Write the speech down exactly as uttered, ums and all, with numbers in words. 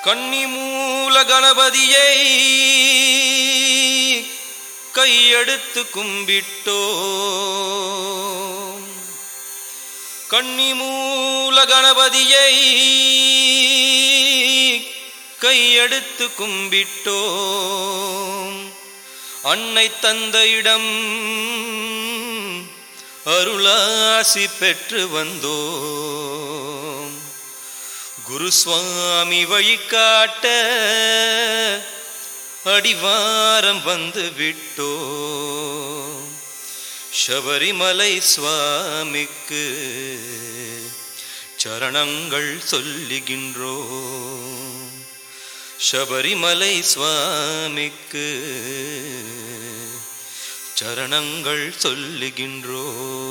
கன்னிமூல கணபதியை கையெடுத்து கும்பிட்டோம். கன்னிமூல கணபதியை கையெடுத்து கும்பிட்டோம். அன்னை தந்தையிடம் அருளாசி பெற்று வந்தோம். குருசுவாமி வழிகாட்ட அடிவாரம் வந்து விட்டோம். சபரிமலை சுவாமிக்கு சரணங்கள் சொல்லுகின்றோம். சபரிமலை சுவாமிக்கு சரணங்கள் சொல்லுகின்றோம்.